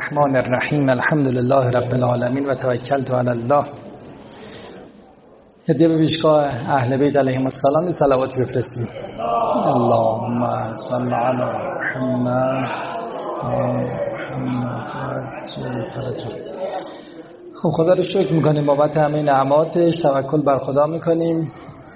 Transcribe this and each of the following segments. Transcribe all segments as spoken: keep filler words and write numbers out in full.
الرحمن الرحیم الحمد لله رب العالمین و توکلت علی الله. هدیه به پیشگاه اهل بیت علیهم السلام صلواتی بفرستیم. اللهم صل علی محمد. خب خدا رو شکر میکنیم بابت همه نعماتش، توکل بر خدا میکنیم.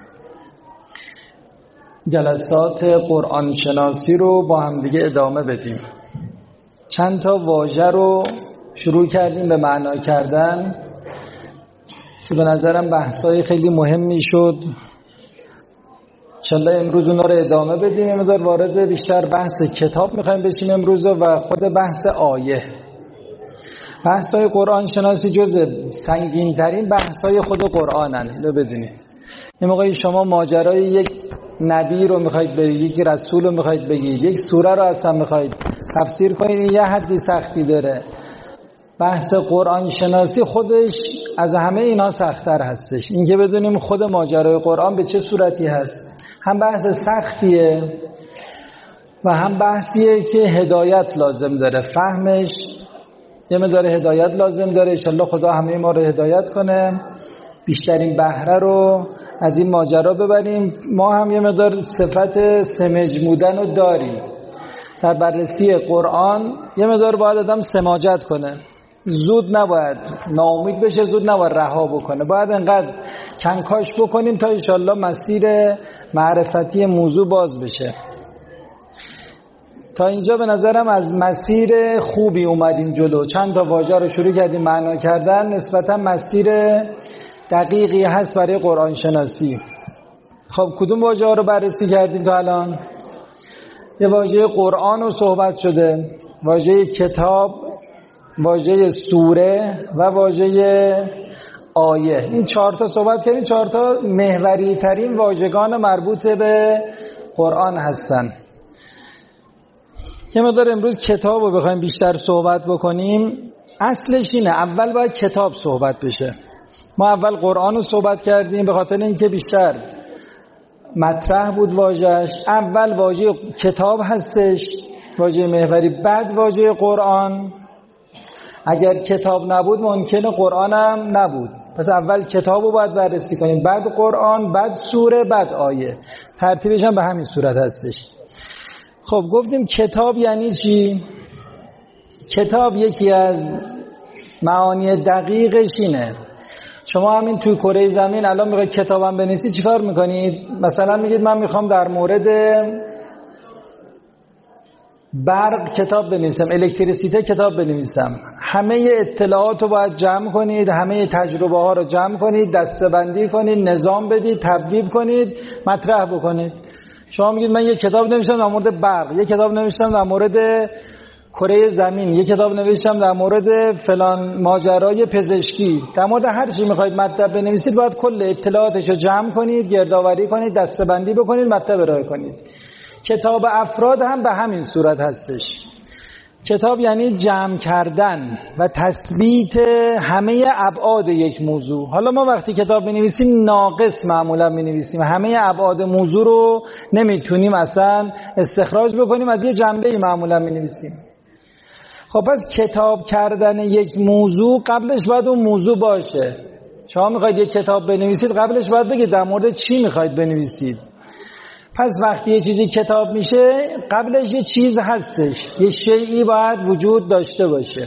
جلسات قرآن شناسی رو با هم دیگه ادامه بدیم. چند تا واژه رو شروع کردیم به معنا کردن که به نظرم بحثای خیلی مهمی شد. انشالله امروز اونا رو ادامه بدیم. یه مقدار وارد بیشتر بحث کتاب میخوایم بشیم امروز و خود بحث آیه. بحثای قرآن شناسی جز سنگین ترین بحثای خود قرآنن، اینو بدونید. یه موقعی شما ماجرای یک نبی رو میخواید بگید، یک رسول رو میخواید بگید، یک سوره رو اصلا میخواید تفسیر کنید، یه حدی سختی داره. بحث قرآن شناسی خودش از همه اینا سخت‌تر هستش. این که بدونیم خود ماجرای قرآن به چه صورتی هست، هم بحث سختیه و هم بحثیه که هدایت لازم داره، فهمش یه مقدار هدایت لازم داره. انشالله خدا همه ما رو هدایت کنه، بیشترین بهره رو از این ماجرا ببریم. ما هم یه مقدار صفت سمجمودن رو داریم در بررسی قرآن. یه مقدار باید آدم سماجت کنه، زود نباید ناامید بشه، زود نباید رها بکنه. باید انقدر کنکاش بکنیم تا انشالله مسیر معرفتی موضوع باز بشه. تا اینجا به نظرم از مسیر خوبی اومدیم جلو. چند تا واژه رو شروع کردیم معنا کردن، نسبتا مسیر دقیقی هست برای قرآن شناسی. خب کدوم واژه ها رو بررسی کردیم تا الان؟ یه واژه قرآن رو صحبت شده، واژه کتاب، واژه سوره و واژه آیه. این چهار تا صحبت کردیم. چهار تا محوری ترین واژگان مربوط به قرآن هستن. یه مقدار امروز کتاب رو بخوایم بیشتر صحبت بکنیم. اصلش اینه اول باید کتاب صحبت بشه. ما اول قرآن رو صحبت کردیم به خاطر اینکه بیشتر مطرح بود واژه‌اش. اول واژه کتاب هستش، واژه محوری، بعد واژه قرآن. اگر کتاب نبود ممکنه قرآن هم نبود. پس اول کتاب رو باید بررسی کنیم، بعد قرآن، بعد سوره، بعد آیه. ترتیبش هم به همین صورت هستش. خب گفتیم کتاب یعنی چی؟ کتاب یکی از معانی دقیقش اینه. شما همین توی کره زمین الان میخواید کتابم بنویسید، چیکار میکنید؟ مثلا میگید من میخوام در مورد برق کتاب بنویسم، الکتریسیته کتاب بنویسم. همه اطلاعات رو باید جمع کنید، همه تجربه ها رو جمع کنید، دسته‌بندی کنید، نظام بدید، تبدیل کنید، مطرح بکنید. شما میگید من یه کتاب نوشتم در مورد برق، یه کتاب نوشتم در مورد کره زمین، یه کتاب نوشتم در مورد فلان ماجرای پزشکی. در مورد هر چی میخواید مطلب بنویسید باید کل اطلاعاتش رو جمع کنید، گردآوری کنید، دسته‌بندی بکنید، مطلب ارائه کنید. کتاب افراد هم به همین صورت هستش. کتاب یعنی جمع کردن و تثبیت همه ابعاد یک موضوع. حالا ما وقتی کتاب بنویسیم ناقص معمولا بنویسیم، همه ابعاد موضوع رو نمیتونیم اصلا استخراج بکنیم، از یه جنبه‌ای معمولا بنویسیم. خب پس کتاب کردن یک موضوع قبلش باید اون موضوع باشه. شما میخواید یک کتاب بنویسید قبلش باید بگید در مورد چی میخواید بنویسید. پس وقتی یه چیزی کتاب میشه قبلش یه چیز هستش، یه شیئی باید وجود داشته باشه.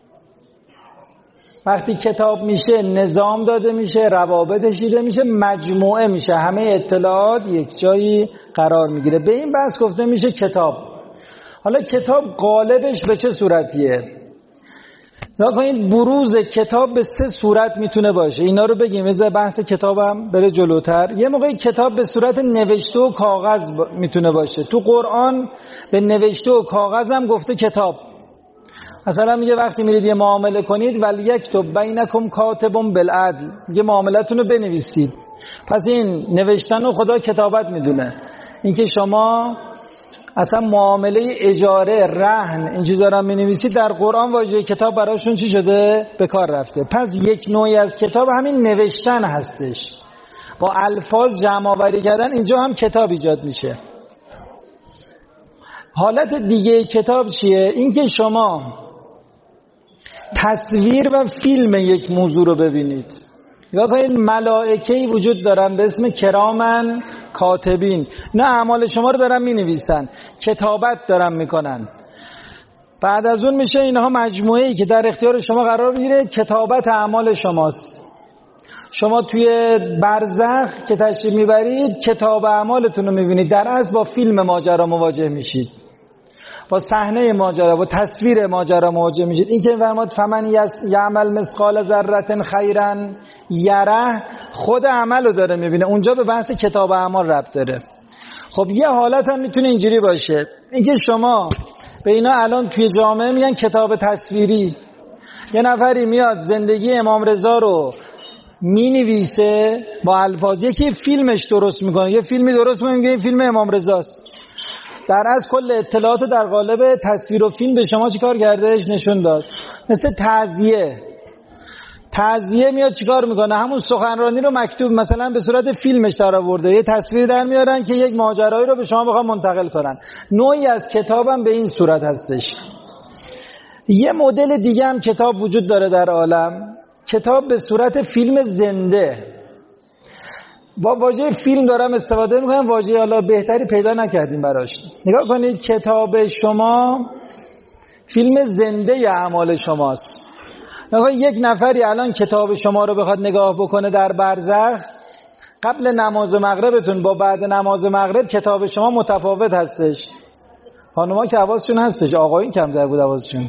وقتی کتاب میشه نظام داده میشه، روابطش دیده میشه، مجموعه میشه، همه اطلاعات یک جایی قرار میگیره. به این بحث گفته میشه کتاب. حالا کتاب قالبش به چه صورتیه؟ نگاه کنید بروز کتاب به سه صورت میتونه باشه. اینا رو بگیم از بحث کتابم بره جلوتر. یه موقعی کتاب به صورت نوشته و کاغذ ب... میتونه باشه. تو قرآن به نوشته و کاغذ هم گفته کتاب. مثلا میگه وقتی میرید یه معامله کنید ولیکتب بینکم کاتب بالعدل، میگه معاملتون رو بنویسید. پس این نوشتن رو خدا کتابت میدونه. اینکه شما اصلا معامله اجاره، رهن، این چیزا رو می‌نویسید، در قرآن واژه کتاب براشون چی شده؟ به کار رفته. پس یک نوعی از کتاب همین نوشتن هستش. با الفاظ جمع آوری کردن اینجا هم کتاب ایجاد میشه. حالت دیگه کتاب چیه؟ این که شما تصویر و فیلم یک موضوع رو ببینید. نگاه کنید ملائکه‌ای وجود دارن به اسم کرامن کاتبین، نه اعمال شما رو دارن می‌نویسن، کتابت دارن میکنن. بعد از اون میشه اینها مجموعه‌ای که در اختیار شما قرار میگیره، کتابت اعمال شماست. شما توی برزخ که تشریف میبرید کتاب اعمالتون رو میبینید، در اصل با فیلم ماجرا مواجه میشید، با صحنه ماجرا، با تصویر ماجرا مواجه میشید. این که فرمود فمن یعمل مثقال ذره خیرا یره، خود عمل رو داره میبینه، اونجا به بحث کتاب اعمال ربط داره. خب یه حالت هم میتونه اینجوری باشه، اینکه شما به اینا الان توی جامعه میگن کتاب تصویری. یه نفری میاد زندگی امام رضا رو مینویسه با الفاظ، یکی فیلمش درست میکنه، یه فیلمی درست میکنه میگه این فیلم امام رضاست. در از کل اطلاعات در قالب تصویر و فیلم به شما چیکار کردهش نشون داد. مثل تعزیه، تعزیه میاد چیکار میکنه، همون سخنرانی رو مکتوب مثلا به صورت فیلمش در آورده، یه تصویر در میارن که یک ماجرایی رو به شما بخوام منتقل کنن. نوعی از کتابم به این صورت هستش. یه مدل دیگه هم کتاب وجود داره در عالم، کتاب به صورت فیلم زنده. با واژه فیلم دارم استفاده میکنم، واژه حالا بهتری پیدا نکردیم براش. نگاه کنید کتاب شما فیلم زنده اعمال شماست. نگاه یک نفری الان کتاب شما رو بخواد نگاه بکنه در برزخ، قبل نماز مغربتون با بعد نماز مغرب کتاب شما متفاوت هستش. خانوما که حواسشون هستش، آقایون کمتر بود حواسشون.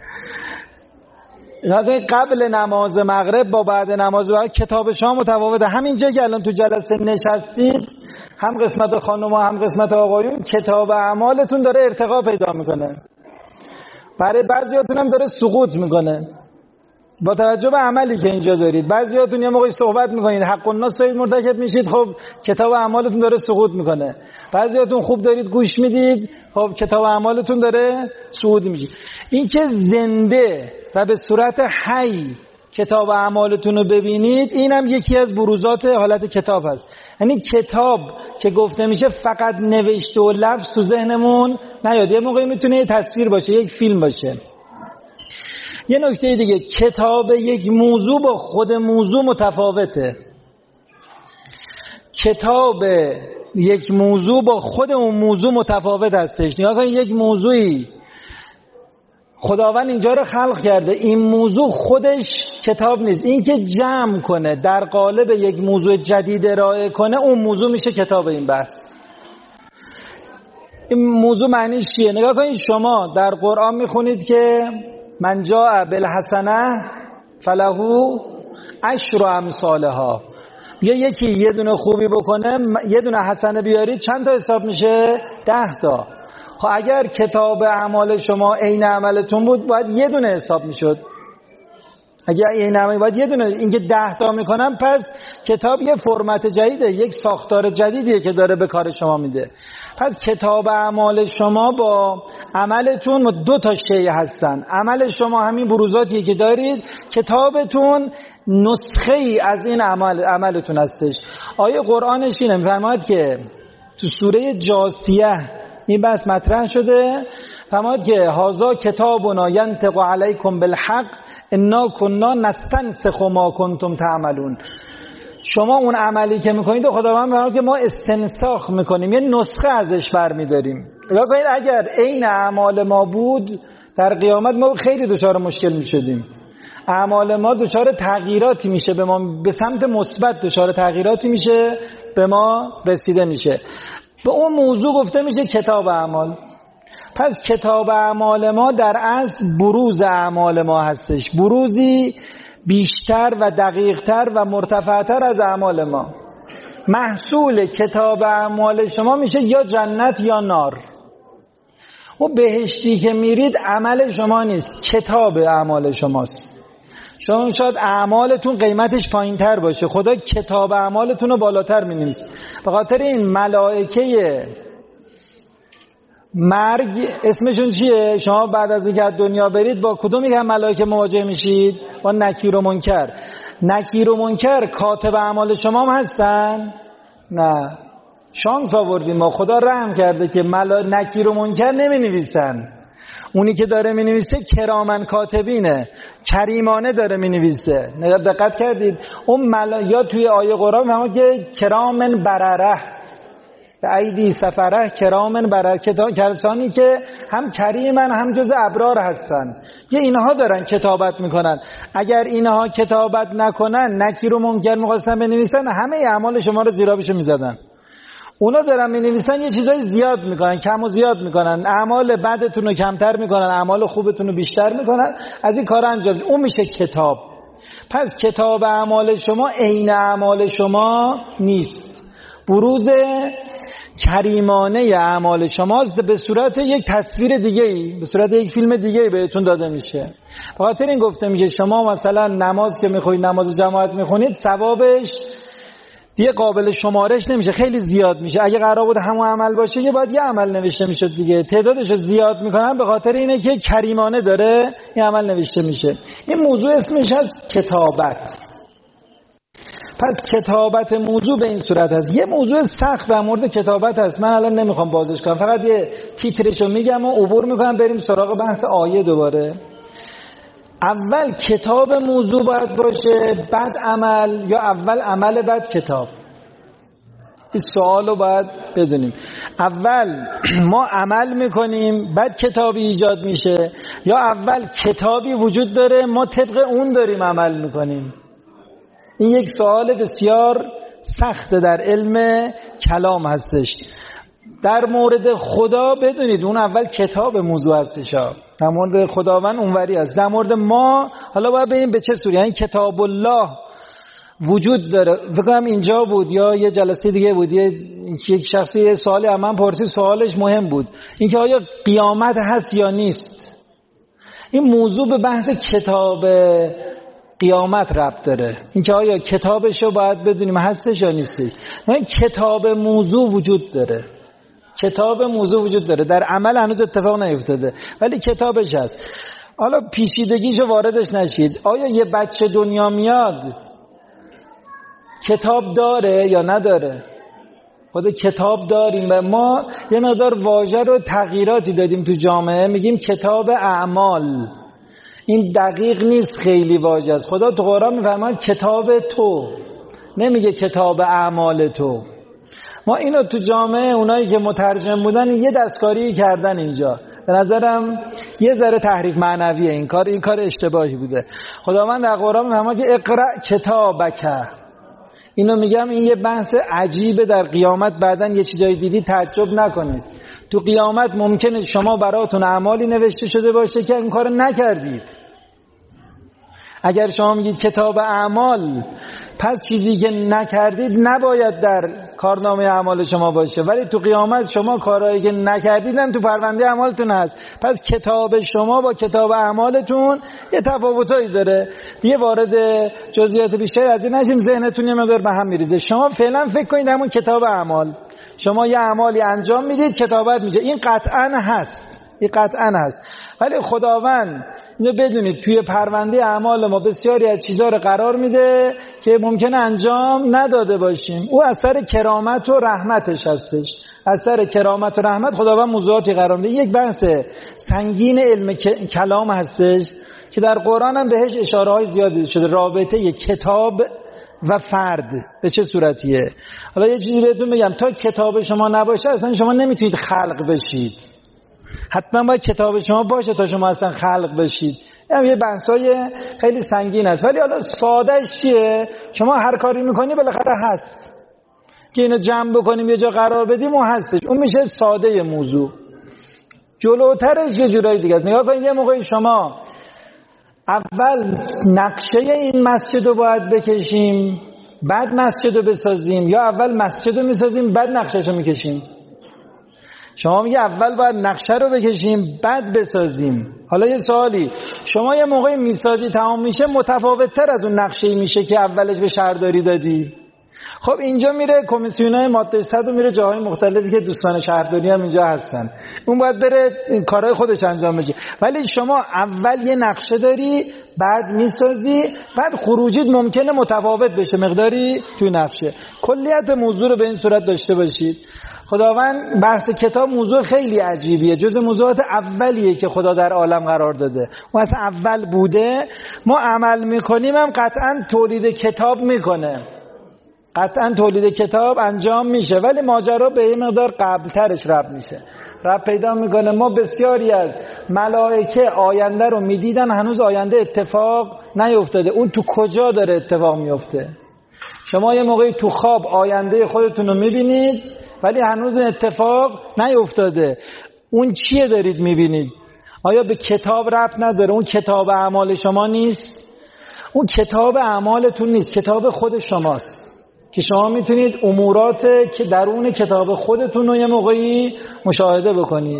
قبل نماز مغرب با بعد نماز مغرب کتاب شما متفاوته. همینجا که الان تو جلسه نشستید، هم قسمت خانوما هم قسمت آقایون، کتاب اعمالتون داره ارتقا پیدا میکنه، برای بعضیاتون هم داره سقوط میکنه با توجه به عملی که اینجا دارید. بعضیاتون یه موقعی صحبت میکنید حق الناس دارید مرتکب میشید، خب کتاب اعمالتون داره سقوط میکنه. بعضیاتون خوب دارید گوش میدید، خب کتاب اعمالتون داره صعود میشه. این که زنده و به صورت حی کتاب اعمالتون رو ببینید، اینم یکی از بروزات حالت کتاب هست. یعنی کتاب که گفته میشه فقط نوشته و لفظ تو ذهنمون نیاد، یه موقعی میتونه یه تصویر باشه، یک فیلم باشه. یه نکته دیگه، کتاب یک موضوع با خود موضوع متفاوته. کتاب یک موضوع با خود اون موضوع متفاوت هستش. نگاه کنید یک موضوعی خداوند اینجا رو خلق کرده، این موضوع خودش کتاب نیست. این که جمع کنه در قالب یک موضوع جدید ارائه کنه، اون موضوع میشه کتاب این بحث. این موضوع معنیش چیه؟ نگاه کنید شما در قرآن میخونید که من جاء بالحسنه فله عشر امثالها. یه یکی یه دونه خوبی بکنه، یه دونه حسنه بیارید، چند تا حساب میشه؟ ده تا. خب اگر کتاب اعمال شما عین عملتون بود، باید یه دونه حساب میشد. اگر عین عمل باید یه دونه، اینکه ده تا میکنم، پس کتاب یه فرمت جدیده، یک ساختار جدیدیه که داره به کار شما میده. پس کتاب اعمال شما با عملتون دو تا شیء هستن. عمل شما همین بروزاتیه که دارید، کتابتون نسخه ای از این عمل عملتون هستش. آیه قرآنش اینه، می‌فرماید که تو سوره جاثیه این بحث مطرح شده، فرماید که هذا کتابنا ینطق علیکم بالحق انا کنا نستنسخ ما کنتم تعملون. شما اون عملی که میکنید و خداوند فرمود که ما استنساخ میکنیم، یه نسخه ازش برمیداریم. نگاه کنید اگر عین اعمال ما بود، در قیامت ما خیلی دچار مشکل میشدیم. اعمال ما دچار تغییراتی میشه، به ما به سمت مثبت دچار تغییراتی میشه، به ما رسیده میشه. به اون موضوع گفته میشه کتاب اعمال. پس کتاب اعمال ما در اصل بروز اعمال ما هستش، بروزی بیشتر و دقیقتر و مرتفعتر از اعمال ما. محصول کتاب اعمال شما میشه یا جنت یا نار. و بهشتی که میرید عمل شما نیست، کتاب اعمال شماست. شما شاید اعمالتون قیمتش پایین تر باشه، خدا کتاب اعمالتون رو بالاتر می‌نویسه. به خاطر این ملائکه مرگ اسمشون چیه؟ شما بعد از اینکه از دنیا برید با کدوم یک ملائکه مواجه میشید؟ با نکیر و منکر. نکیر و منکر کاتب اعمال شما هم هستن؟ نه، شانس آوردیم ما، خدا رحم کرده که ملا... نکیر و منکر نمی نویسن. اونی که داره مینویسه کرامن کاتبینه، کریمانه داره مینویسه. نگاه دقت کردید اون ملا... یا توی آیه قرآن همون که کرامن برره به ایدی سفره کرامن برره، کسانی که هم کریمن هم جز ابرار هستن، یه اینها دارن کتابت میکنن. اگر اینها کتابت نکنن، نکیر و منکر میخواستن بنویسن، همه اعمال شما رو زیرابیش میزدن. اونا دارن مینویسن یه چیزای زیاد میکنن، کم و زیاد میکنن، اعمال بدتون رو کمتر میکنن، اعمال خوبتون رو بیشتر میکنن، از این کارا انجام. اون میشه کتاب. پس کتاب اعمال شما عین اعمال شما نیست، بروز کریمانه اعمال شماست به صورت یک تصویر دیگه‌ای، به صورت یک فیلم دیگه‌ای بهتون داده میشه. به خاطر این گفته میشه شما مثلا نماز که میخونید، نماز جماعت میخونید، ثوابش دیگه قابل شمارش نمیشه، خیلی زیاد میشه. اگه قرار بود همون عمل باشه یه باید یه عمل نوشته میشد دیگه، تعدادش رو زیاد میکنن به خاطر اینه که کریمانه داره این عمل نوشته میشه. این موضوع اسمش هست کتابت. پس کتابت موضوع به این صورت هست. یه موضوع سخت در مورد کتابت هست، من الان نمیخوام بازش کنم، فقط یه تیترشو میگم و عبور میکنم، بریم سراغ بحث آیه دوباره. اول کتاب موضوع باید باشه، بعد عمل، یا اول عمل بعد کتاب؟ این سوال رو باید بدونیم. اول ما عمل میکنیم بعد کتابی ایجاد میشه، یا اول کتابی وجود داره ما طبق اون داریم عمل میکنیم؟ این یک سوال بسیار سخته در علم کلام هستش. در مورد خدا بدونید اون اول کتاب موضوع هستش، در مورد خداوند اونوری است. در مورد ما حالا باید ببینیم به چه صورت. یعنی کتاب الله وجود داره، فکرم اینجا بود یا یه جلسه دیگه بود، یک شخصی یه سوالی از من پرسید، سوالش مهم بود، اینکه آیا قیامت هست یا نیست. این موضوع به بحث کتاب قیامت ربط داره، اینکه آیا کتابشو باید بدونیم هستش یا نیستش. این کتاب موضوع وجود داره، کتاب موضوع وجود داره، در عمل هنوز اتفاق نیفتاده ولی کتابش هست. حالا پیچیدگیشو واردش نشید. آیا یه بچه دنیا میاد کتاب داره یا نداره؟ خود کتاب داریم و ما یه مقدار واژه رو تغییراتی دادیم تو جامعه، میگیم کتاب اعمال. این دقیق نیست، خیلی واژه است. خدا تو قرآن میفرماید کتاب تو، نمیگه کتاب اعمال تو. ما اینو تو جامعه اونایی که مترجم بودن یه دستکاری کردن اینجا، به نظرم یه ذره تحریف معنویه این کار، این کار اشتباهی بوده. خداوند در قرآن میفرماید که اقرأ کتابک. اینو میگم این یه بحث عجیبه در قیامت، بعدن یه چیزایی دیدی تعجب نکنید. تو قیامت ممکنه شما براتون اعمالی نوشته شده باشه که این کارو نکردید. اگر شما میگید کتاب اعمال، پس چیزی که نکردید نباید در کارنامه اعمال شما باشه، ولی تو قیامت شما کارهایی که نکردیدن تو پرونده اعمالتون هست. پس کتاب شما با کتاب اعمالتون یه تفاوتایی داره. دیگه وارد جزئیات بیشتر از این نشیم، ذهنتون یه مقدار به هم میریزه. شما فعلا فکر کنید همون کتاب اعمال، شما یه اعمالی انجام میدید کتابت میشه. این قطعاً هست، این قطعاً هست. ولی خداوند اینو بدونید توی پرونده اعمال ما بسیاری از چیزها رو قرار میده که ممکنه انجام نداده باشیم. او اثر کرامت و رحمتش هستش. اثر کرامت و رحمت خداوند موضوعاتی قرار میده. یک بحث سنگین علم کلام هستش که در قرآن هم بهش اشاره های زیادی شده، رابطه کتاب و فرد به چه صورتیه. حالا یه چیزی بهتون بگم، تا کتاب شما نباشه اصلا شما نمیتونید خلق بشید. حتما باید کتاب شما باشه تا شما اصلا خلق بشید. یعنی یه بحثای خیلی سنگین است. ولی حالا سادهش چیه؟ شما هر کاری میکنی بالاخره هست که اینو جمع بکنیم یه جا قرار بدیم و هستش. اون میشه ساده موضوع. جلوترش یه جورایی دیگه است. نگاه کنید یه موقعی شما اول نقشه این مسجد رو باید بکشیم بعد مسجد رو بسازیم، یا اول مسجد رو میسازیم بعد نقشه‌شو میکشیم؟ شما میگه اول باید نقشه رو بکشیم بعد بسازیم. حالا یه سوالی، شما یه موقعی میسازی تمام میشه متفاوت‌تر از اون نقشه‌ای میشه که اولش به شهرداری دادی. خب اینجا میره کمیسیونای ماده صد و میره جاهای مختلفی که دوستان شهرداری هم اینجا هستن، اون باید بره این کارهای خودش انجام بده. ولی شما اول یه نقشه داری بعد میسازی، بعد خروجیت ممکنه متفاوت بشه مقداری توی نقشه. کلیت موضوع رو به این صورت داشته باشید. خداوند بحث کتاب موضوع خیلی عجیبیه، جز موضوعات اولیه که خدا در عالم قرار داده. اون اصلا اول بوده، ما عمل میکنیم هم قطعا تولید کتاب میکنه، قطعا تولید کتاب انجام میشه، ولی ماجرا به یه مقدار قبلترش رب میشه، رب پیدا میکنه. ما بسیاری از ملائکه آینده رو میدیدن، هنوز آینده اتفاق نیفتاده. اون تو کجا داره اتفاق میفته؟ شما یه موقعی تو خواب آینده خودتون رو میبینید ولی هنوز اتفاق نیفتاده. اون چیه دارید میبینید؟ آیا به کتاب ربط نداره؟ اون کتاب اعمال شما نیست؟ اون کتاب اعمالتون نیست، کتاب خود شماست که شما میتونید امورات که درون کتاب خودتون رو یه موقعی مشاهده بکنید.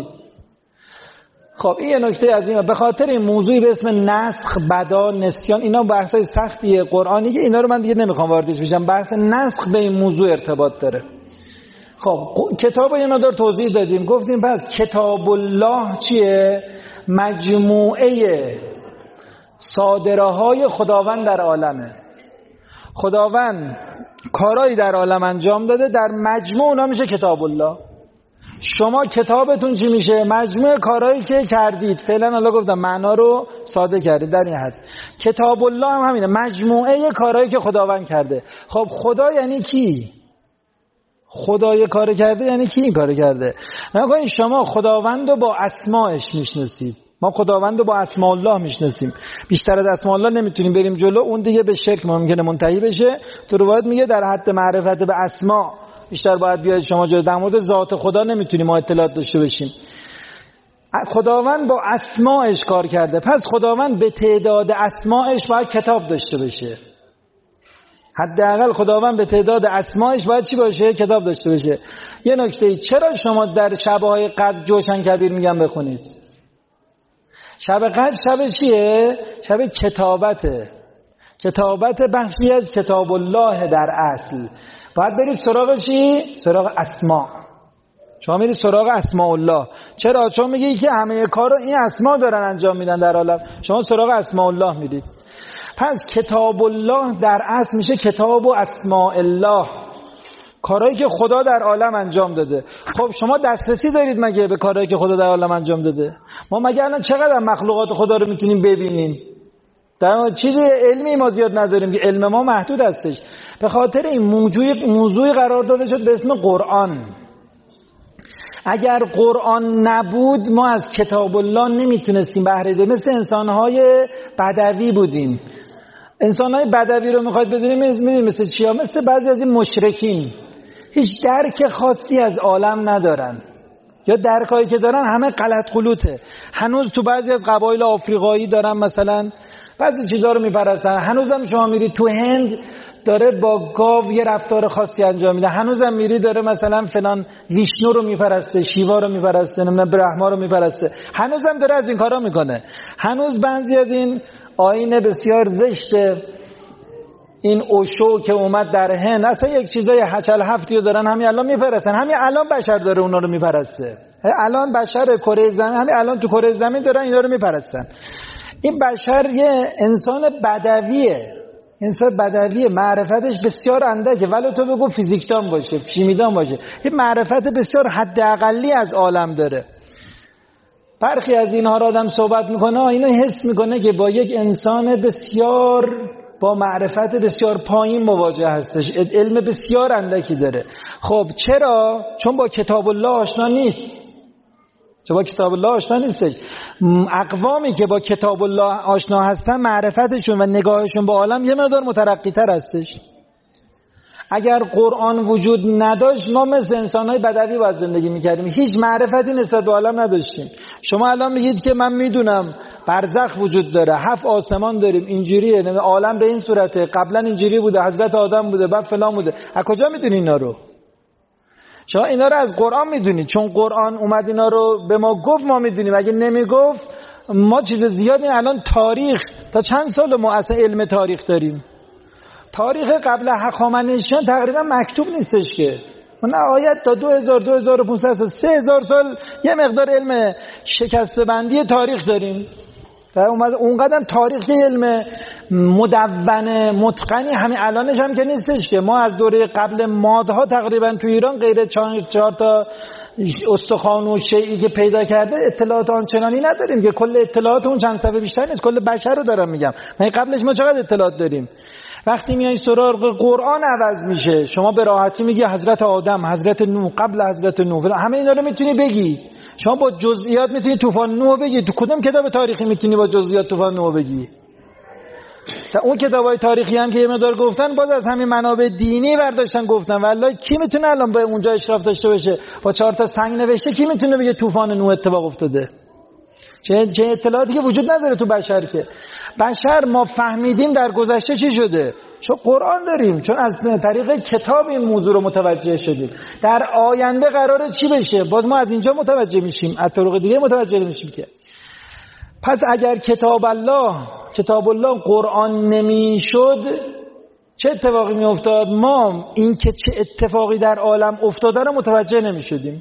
خب این یه نکته از این. به خاطر این موضوعی به اسم نسخ، بدا، نسیان، اینا بحثای سختیه قرآنی که اینا رو من دیگه نمیخوام واردش بشم. بحث نسخ به این موضوع ارتباط داره. خب کتاب رو یه مقدار توضیح دادیم، گفتیم پس کتاب الله چیه؟ مجموعه صادره های خداوند در عالمه. خداوند کارایی در عالم انجام داده، در مجموع اونا میشه کتاب الله. شما کتابتون چی میشه؟ مجموعه کارهایی که کردید. فعلا الله گفتم معنا رو ساده کردید در این حد. کتاب الله هم همینه، مجموعه کارهایی که خداوند کرده. خب خدا یعنی کی؟ خدای کار کرده یعنی کی این کار کرده؟ نکنید شما خداوند رو با اسماءش میشناسید، ما خداوند رو با اسماء الله میشناسیم. بیشتر از اسماء الله نمیتونیم بریم جلو، اون دیگه به شرک ممکنه منتهی بشه. تو روایت میگه در حد معرفت به اسماء بیشتر باید بیاید شما جلو. در مورد ذات خدا نمیتونیم ما اطلاعات داشته باشیم. خداوند با اسماءش کار کرده، پس خداوند به تعداد اسماءش باید کتاب داشته باشه. حداقل خداوند به تعداد اسماءش باید چی باشه؟ کتاب داشته باشه. یه نکته، چرا شما در شب‌های قدر جوشن کبیر میگن بخونید؟ شب قدر شب چیه؟ شب کتابته. کتابت بخشی از کتاب الله در اصل. باید برید سراغ چی؟ سراغ اسماء. شما میرید سراغ اسماء الله. چرا؟ چون میگه که همه کارو این اسماء دارن انجام میدن در عالم. شما سراغ اسماء الله میرید. پس کتاب الله در اصل میشه کتاب و اسماء الله، کارهایی که خدا در عالم انجام داده. خب شما دسترسی دارید مگه به کارهایی که خدا در عالم انجام داده؟ ما مگه الان چقدر مخلوقات خدا رو میتونیم ببینیم؟ در چیزی علمی ما زیاد نداریم که علم ما محدود هستش. به خاطر این موضوع موضوعی قرار داده شد به اسم قرآن. اگر قرآن نبود ما از کتاب الله نمیتونستیم بهره ببریم. مثل انسانهای بدوی بودیم. انسانهای بدوی رو میخواید بدونیم میدونیم مثل چیا؟ مثل بعضی از این مشرکین، هیچ درک خاصی از عالم ندارن، یا درکایی که دارن همه غلط غلوطه. هنوز تو بعضی از قبایل آفریقایی دارن مثلا بعضی چیزا رو میپرستن. هنوزم شما میری تو هند داره با گاو یه رفتار خاصی انجام میده. هنوزم میری داره مثلا فلان ویشنو رو میپرسته، شیوا رو میپرسته، نمیدونم برهما رو میپرسته. هنوزم داره از این کارا میکنه. هنوز بعضی از این آیین بسیار زشت این اوشو که اومد در هند اصلا یک چیزای هچل هفتی رو دارن همین الان میپرستن. همین الان بشر داره اونا رو میپرسته. الان بشر کره زمین همین الان تو کره زمین دارن اینا رو میپرستن. این بشر یه انسان بدویه، انسان بدویه، معرفتش بسیار اندکه، ولی تو بگو فیزیکدان باشه، شیمیدان باشه، یه معرفت بسیار حداقلی از عالم داره. برخی از اینها را آدم صحبت میکنه اینو حس میکنه که با یک انسان بسیار با معرفت بسیار پایین مواجه هستش، علم بسیار اندکی داره. خب چرا؟ چون با کتاب الله آشنا نیست. چون با کتاب الله آشنا نیستش. اقوامی که با کتاب الله آشنا هستن معرفتشون و نگاهشون با عالم یه مقدار مترقی تر هستش. اگر قرآن وجود نداشت ما مثل انسان‌های بدوی باید زندگی می‌کردیم، هیچ معرفتی نسبت به عالم نداشتیم. شما الان میگید که من میدونم برزخ وجود داره، هفت آسمان داریم، اینجوریه، عالم به این صورته، قبلا اینجوری بوده، حضرت آدم بوده، بعد فلان بوده. از کجا میدونی اینا رو؟ شما اینا رو از قرآن میدونید، چون قرآن اومد اینا رو به ما گفت ما میدونیم. اگه نمیگفت ما چیز زیادی. الان تاریخ تا چند سال ما اصلا علم تاریخ داریم؟ تاریخ قبل هخامنشیان تقریبا مکتوب نیستش که. نه آیت تا دو هزار دو هزار و پانصد سه هزار سال یه مقدار علم شکسته‌بندی تاریخ داریم. و اومد اونقدر تاریخ که علم مدون متقنی همین الانش هم که نیستش که ما از دوره قبل مادها تقریبا تو ایران غیر چهار, چهار تا استخوان و شیئی که پیدا کرده اطلاعات آنچنانی نداریم که کل اطلاعات اون چند صفحه بیشتر نیست، کل بشر رو دارم میگم. من قبلش ما چقدر اطلاعات داریم؟ وقتی میای سراغ قرآن عوض میشه، شما به راحتی میگی حضرت آدم، حضرت نوح، قبل حضرت نوح، همه اینا رو میتونی بگی. شما با جزئیات میتونی طوفان نوح بگی. تو کدوم کتاب تاریخی میتونی با جزئیات طوفان نوح بگی؟ تا اون کتابای تاریخی هم که یه مقدار گفتن باز از همین منابع دینی برداشتن گفتن. والله کی میتونه الان به اونجا اشراف داشته باشه؟ با چهار تا سنگ نوشته کی میتونه بگه طوفان نوح اتفاق افتاده؟ چه چه اطلاعاتی که وجود نداره تو بشر. که بشر ما فهمیدیم در گذشته چی شده؟ چون قرآن داریم، چون از طریق کتاب این موضوع رو متوجه شدیم. در آینده قراره چی بشه؟ باز ما از اینجا متوجه میشیم، از طرق دیگه متوجه میشیم. که پس اگر کتاب الله کتاب الله قرآن نمیشد چه اتفاقی میافتاد؟ ما این که چه اتفاقی در عالم افتاده رو متوجه نمیشدیم.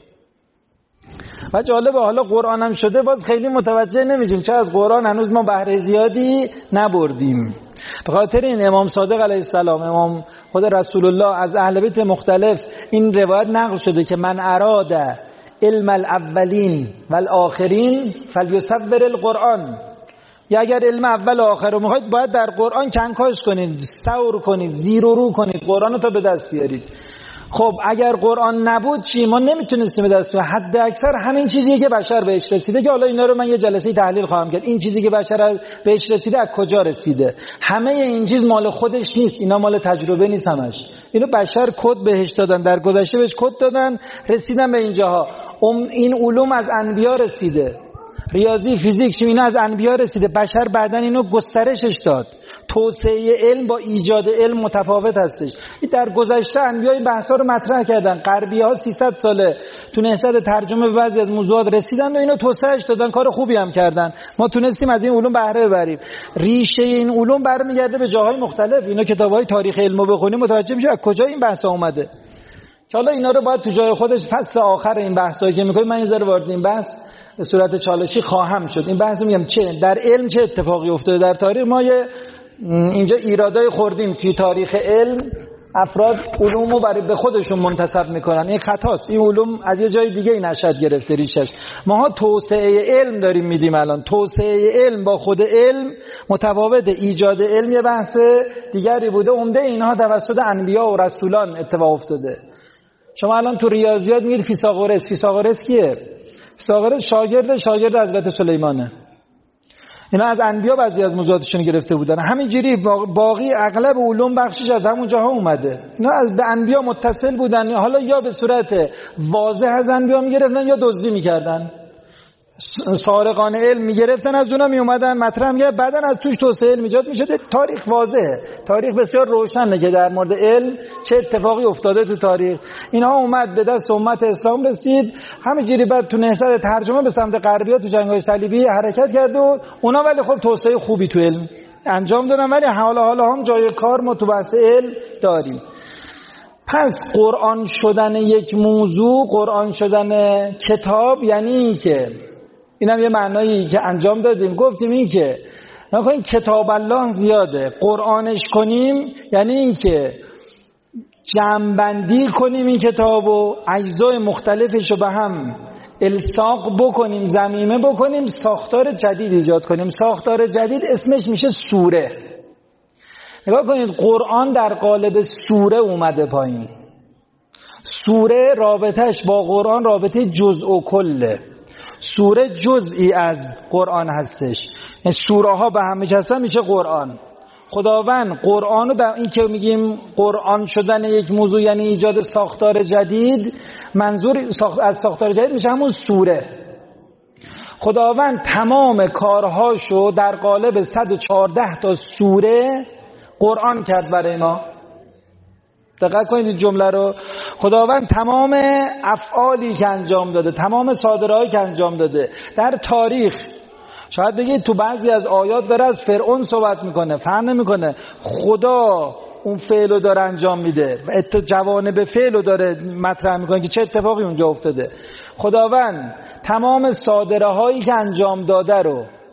و جالبه حالا قرآن هم شده باز خیلی متوجه نمیشیم، چون از قرآن هنوز ما بهره زیادی نبردیم. به خاطر این امام صادق علیه السلام، امام خود رسول الله، از اهل بیت مختلف این روایت نقل شده که من اراد علم الاولین والآخرین فلیصور القرآن. یا اگر علم اول و آخر رو میخواید باید در قرآن کنکاش کنید، ثور کنید، زیر و رو کنید، قرآن رو تا به دست بیارید. خب اگر قرآن نبود چی؟ ما نمیتونستیم به دست بیاریم. حد اکثر همین چیزیه که بشر بهش رسیده، که حالا اینا رو من یه جلسه تحلیل خواهم کرد. این چیزی که بشر بهش رسیده از کجا رسیده؟ همه این چیز مال خودش نیست، اینا مال تجربه نیست همش. اینو بشر کد بهش دادن، در گذشته بهش کد دادن، رسیدن به اینجاها. این علوم از انبیا رسیده، ریاضی، فیزیک، شیمی، اینا از انبیا رسیده. بشر بعدن اینو گسترشش داد. توسعه علم با ایجاد علم متفاوت هستش. در گذشته انبیا این بحثا رو مطرح کردن. غربی‌ها سیصد ساله تونستن ترجمه به بعضی از موضوعات رسیدن و اینو توسعهش دادن، کار خوبی هم کردن. ما تونستیم از این علوم بهره ببریم. ریشه این علوم برمیگرده به جاهای مختلف. اینا کتابای تاریخ علمو بخونیم متوجه میشه از کجا این بحثا اومده. که حالا اینا رو باید تو جای خودش فصل آخر این بحثایی که می‌کنیم من یه ذره وارد این بحث به صورت چالشی خواهم شد. این بحثو میگم چه در علم چه اتفاقی افتاده در تاریخ. ما یه اینجا ایرادای خوردیم توی تاریخ علم، افراد علومو برای به خودشون منتسب میکنن. این خطاست. این علوم از یه جای دیگه نشأت گرفته ریشش. ماها توسعه علم داریم میدیم الان. توسعه علم با خود علم متفاوته. ایجاد علم یه بحث دیگری بوده. عمده اینها توسط انبیا و رسولان اتفاق افتاده. شما الان تو ریاضیات میگید فیثاغورس. فیثاغورس کیه؟ فیثاغورس شاگرد شاگرد حضرت سلیمانه. اینا از انبیا بعضی از موضوعاتشون گرفته بودن. همینجوری باقی اغلب علوم بخشش از همون جاها اومده. اینا از به انبیا متصل بودن، حالا یا به صورت واضح از انبیا میگرفتن یا دزدی میکردن. سارقان علم میگرفتن از اونا میومدن مطرح میگه، بعدن از توش توسعه علم ایجاد میشده. تاریخ واضحه، تاریخ بسیار روشنه که در مورد علم چه اتفاقی افتاده تو تاریخ. اینها اومد به دست امت اسلام رسید، همینجوری بعد تو نهضت ترجمه به سمت غربی‌ها تو جنگ‌های صلیبی حرکت کرد و اونا ولی خب توسعه خوبی تو علم انجام دادن. ولی حالا حالا هم جای کار ما تو بحث علم داریم. پس قرآن شدن یک موضوع، قرآن شدن کتاب، یعنی این که اینم یه معنایی که انجام دادیم، گفتیم این که نکنیم کتاب الله زیاده، قرآنش کنیم یعنی این که جمع‌بندی کنیم این کتابو، اجزای مختلفش رو به هم الساق بکنیم، ضمیمه بکنیم، ساختار جدید ایجاد کنیم. ساختار جدید اسمش میشه سوره. نگاه کنید قرآن در قالب سوره اومده پایین. سوره رابطش با قرآن رابطه جزء و کله. سوره جزئی از قرآن هستش. این سوره ها به هم میچسبن میشه قرآن. خداوند قرآن رو در این که میگیم قرآن شدن یک موضوع یعنی ایجاد ساختار جدید، منظور از ساختار جدید میشه همون سوره. خداوند تمام کارهاشو در قالب صد و چهارده تا سوره قرآن کرد برای ما. دقت کنید این جمله رو. خداوند تمام افعالی که انجام داده، تمام صادرهایی که انجام داده در تاریخ، شاید بگید تو بعضی از آیات داره از فرعون صحبت میکنه، فهم نمیکنه. خدا اون فعلو داره انجام میده، جوانب فعلو داره مطرح میکنه که چه اتفاقی اونجا افتاده. خداوند تمام صادره هایی که انجام داده رو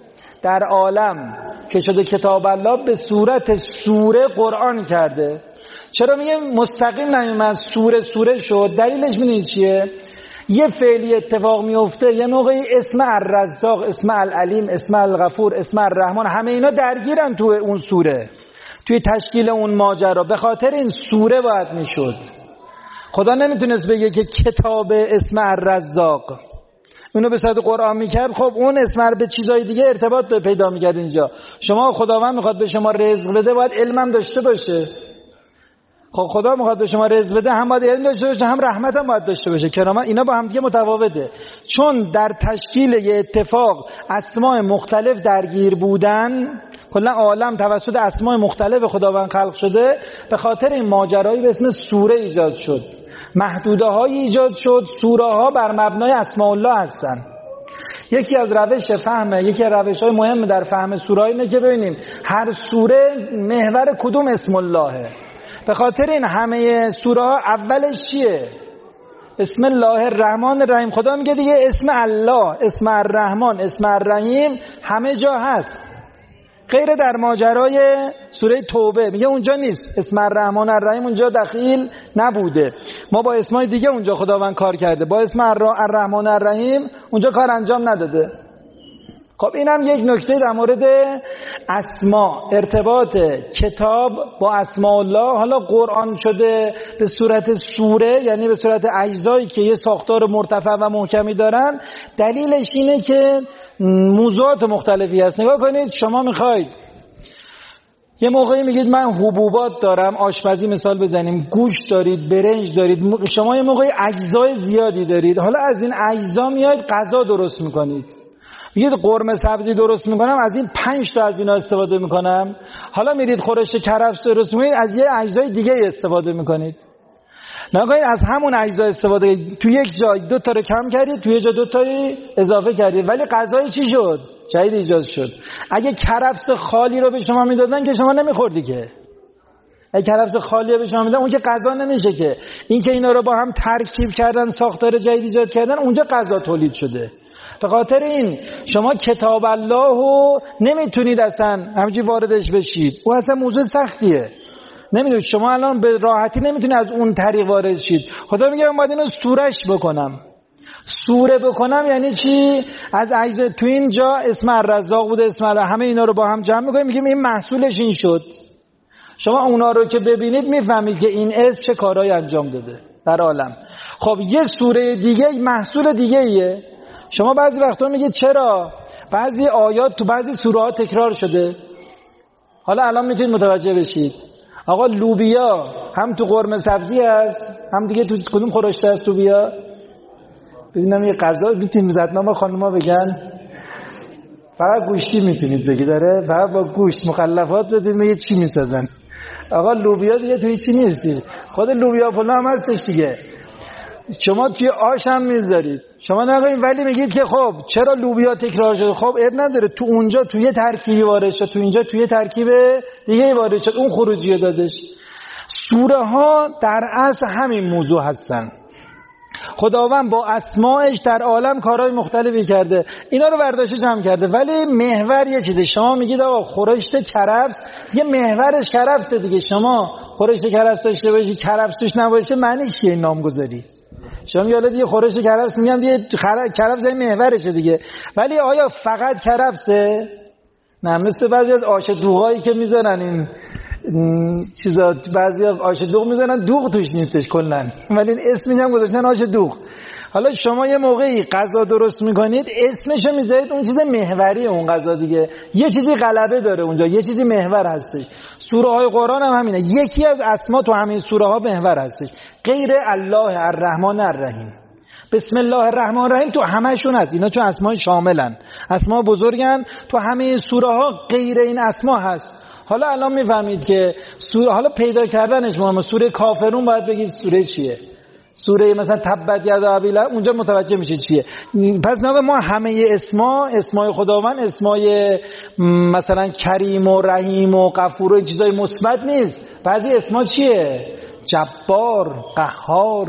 در عالم که شده کتاب الله به صورت سوره قرآن کرده. چرا میگه مستقیم نمیومد سوره سوره شد؟ دلیلش میدونید چیه؟ یه فعلی اتفاق میفته یه موقعی اسم الرزاق، اسم العلیم، اسم الغفور، اسم الرحمن، همه اینا درگیرن تو اون سوره، توی تشکیل اون ماجرا. به خاطر این سوره باید میشد. خدا نمیتونست بگه که کتاب اسم الرزاق، اونو به صورت قرآن میکرد. خب اون اسم به چیزای دیگه ارتباط پیدا میکرد. اینجا شما خداوند میخواد به شما رزق بده، باید علمم داشته باشه. خب خدا میخواد به شما رزق بده، هم باید علم داشته باشه، هم رحمت هم باید داشته باشه. کرامت اینا با هم دیگه متفاوته. چون در تشکیل یه اتفاق اسماء مختلف درگیر بودن، کلا عالم توسط اسماء مختلف خداوند خلق شده، به خاطر این ماجرایی به اسم سوره ایجاد شد، محدوده های ایجاد شد. سوره ها بر مبنای اسماء الله هستن. یکی از روش فهمه، یکی از روش های مهم در فهم سوره اینه که ببینیم هر سوره محور کدوم اسم اللهه. به خاطر این همه سوره ها اولش چیه؟ اسم الله الرحمن الرحیم. خدا میگه دیگه اسم الله، اسم الرحمن، اسم الرحیم همه جا هست، غیر در ماجرای سوره توبه میگه اونجا نیست، اسم الرحمن الرحیم اونجا دخیل نبوده. ما با اسمای دیگه اونجا خداوند کار کرده، با اسم الرحمن الرحیم اونجا کار انجام نداده. خب اینم یک نکته در مورد اسما، ارتباط کتاب با اسماء الله. حالا قرآن شده به صورت سوره، یعنی به صورت اجزایی که یه ساختار مرتفع و محکمی دارن. دلیلش اینه که موضوعات مختلفی هست. نگاه کنید، شما میخواید یه موقعی میگید من حبوبات دارم، آشپزی مثال بزنیم، گوشت دارید، برنج دارید، شما یه موقعی اجزای زیادی دارید. حالا از این اجزا میاید غذا درست میکنید، میگید قرمه سبزی درست میکنم، از این پنج تا از اینا استفاده میکنم. حالا میرید خورش کرفس درست میکنید، از یه اجزای دیگه استفاده میکنید. نگاهید از همون اجزا استفاده، تو یک جای دو تا رو کم کردید، تو یک جا دو تایی اضافه کردید، ولی غذای چی شد؟ جدید ایجاد شد. اگه کرفس خالی رو به شما میدادن که شما نمیخوردی که. اگه کرفس خالی رو به شما میدادن اون که غذا نمیشه که. این که اینا رو با هم ترکیب کردن، ساختار جدید ایجاد کردن، اونجا غذا تولید شده. به خاطر این شما کتاب الله رو نمیتونید اصلا همینجوری واردش بشید، او اصلا موضوع سختیه. نمیدونید شما الان به راحتی نمیتونید از اون طریق وارد شید. خدا میگه من باید اینو سورش بکنم. سوره بکنم یعنی چی؟ از اجزا تو اینجا اسم الرزاق بوده، اسم الله، همه اینا رو با هم جمع میکنیم، میگیم این محصولش این شد. شما اونا رو که ببینید میفهمید که این اسم چه کارهایی انجام داده در عالم. خب یه سوره دیگه محصول دیگه ایه. شما بعضی وقتا میگید چرا بعضی آیات تو بعضی سوره ها تکرار شده؟ حالا الان میتونید متوجه بشید. آقا لوبیا هم تو قرمه سبزی هست، هم دیگه تو کدوم خورشته هست لوبیا؟ ببینم یه غذا میتونید زدنامه خانوما بگن فقط گوشتی میتونید بگید، داره فقط با گوشت مخلفات بدید میگه چی میسازن. آقا لوبیا دیگه توی چی نیستی، خود لوبیا فلان هم هستش دیگه. شما توی آش هم میذارید. شما نگوین ولی میگید که خب چرا لوبیا تکرار شده؟ خب اب نداره، تو اونجا توی ترکیبی وارد شد، تو اینجا توی ترکیب دیگه وارد شد، اون خروجی دادش. سوره ها در اصل همین موضوع هستن. خداوند با اسماءش در عالم کارهای مختلفی کرده، اینا رو برداشت جمع کرده، ولی محور یه چیزه. شما میگید آقا خورشت کرفس، یه محورش کرفسه دیگه. شما خورشت کرفس داشته باشی کرفس توش نباشه معنیش چیه نامگذاری؟ شما میگید دیگه خورشت کرفس، میگم دیگه کرفس این محورشه دیگه. ولی آیا فقط کرفسه؟ نه، مثل بعضی از آش دوغایی که میذارن این چیزا، بعضی از آش دوغ میذارن دوغ توش نیستش کلا، ولی این اسمش هم گذاشتن آش دوغ. حالا شما یه موقعی غذا درست میکنید اسمشو میذارید اون چیز محوری اون غذا دیگه، یه چیزی غلبه داره اونجا، یه چیزی محور هستش. سوره های قرآن هم همینه، یکی از اسما تو همین سوره ها محور هستش، غیر الله الرحمن الرحیم. بسم الله الرحمن الرحیم تو همه‌شون هست، اینا چون اسماء شاملن، اسما بزرگن، تو همه سوره ها غیر این اسما هست. حالا الان میفهمید که سوره، حالا پیدا کردنش مهمه. سوره کافرون باید بگید سوره چیه، سوره مثلا تبت یدا ابی لهب، اونجا متوجه میشه چیه. پس نه ما همه اسما، اسمای خداوند اسمای مثلا کریم و رحیم و غفور و چیزای مثبت نیست. بعضی اسما چیه؟ جبار، قهار،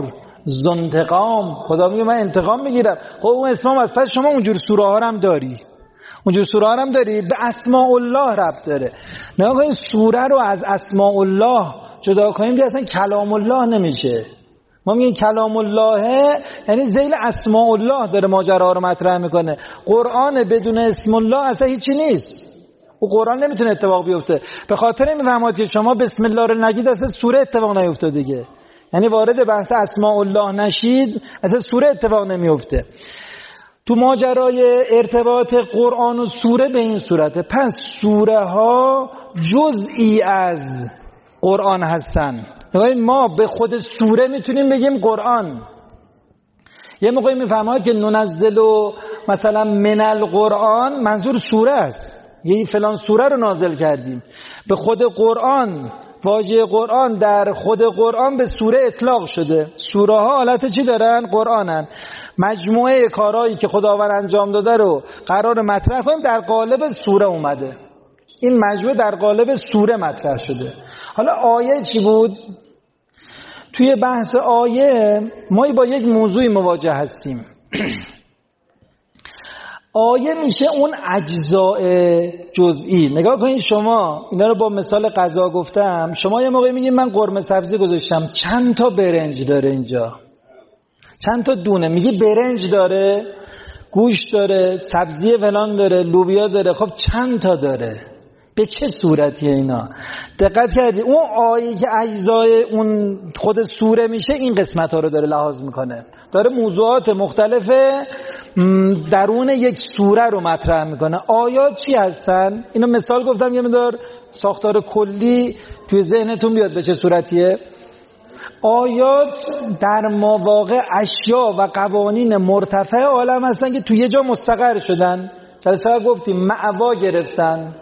ذوالانتقام. خدا میگه من انتقام میگیرم. خب اون اسما هست. پس شما اونجور سوره ها هم داری، اونجور سوره هم داری به اسماء الله ربط داره. نگاه کنید سوره رو از اسماء الله جدا کنیم که اصلا کلام الله نمیشه. ما میگیم کلام الله یعنی ذیل اسماء الله داره ماجرا رو مطرح میکنه. قرآن بدون اسم الله اصلا هیچی نیست. او قرآن نمیتونه اتفاق بیفته. به خاطر این میفهمید که شما بسم الله رو نگید اصلا سوره اتفاق نیفته دیگه. یعنی وارد بحث اسماء الله نشید اصلا سوره اتفاق نمیفته. تو ماجرای ارتباط قرآن و سوره به این صورته. پس سوره ها جزئی از قرآن هستن. ما به خود سوره میتونیم بگیم قرآن. یه موقعی میفهمید که ننزل و مثلا من القرآن منظور سوره است، یه فلان سوره رو نازل کردیم. به خود قرآن، واژه قرآن در خود قرآن به سوره اطلاق شده. سوره ها حالت چی دارن؟ قرآنن. مجموعه کارهایی که خداوند انجام داده رو قرار مطرح کنیم در قالب سوره اومده. این مجموعه در قالب سوره مطرح شده. حالا آیه چی بود؟ توی بحث آیه ما با یک موضوعی مواجه هستیم. آیه میشه اون اجزاء جزئی. نگاه کنید شما اینا رو با مثال غذا گفتم. شما یه موقعی میگید من قرمه سبزی گذاشتم، چند تا برنج داره اینجا؟ چند تا دونه؟ میگی برنج داره، گوشت داره، سبزی فلان داره، لوبیا داره. خب چند تا داره؟ به چه صورتیه اینا؟ دقت کردی؟ اون آیه که اجزای اون خود سوره میشه این قسمت ها رو داره لحاظ میکنه، داره موضوعات مختلف درون یک سوره رو مطرح میکنه. آیات چی هستن؟ اینو مثال گفتم یه مقدار ساختار کلی توی ذهنتون بیاد به چه صورتیه. آیات در مواقع اشیا و قوانین مرتفع عالم هستن که توی یه جا مستقر شدن. جلسه گفتیم مأوا گرفتن،